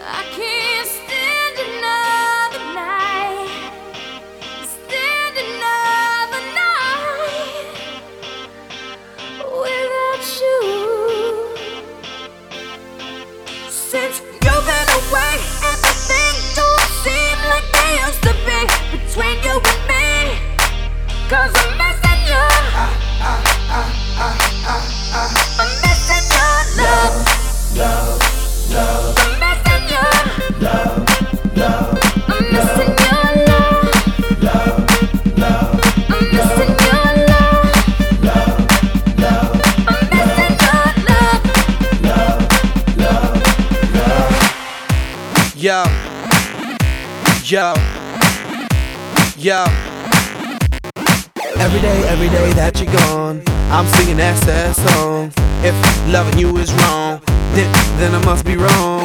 I can't stand another night, stand another night without you. Since you've been away, everything don't seem like they used to be between you and me. 'Cause I'm missing you. I'm missing your love. I'm missing your love. I'm missing your love. I'm missing your love. I'm missing your love. Yo, yo, yo. Every day that you're gone, I'm singing that sad song. If loving you is wrong, then I must be wrong.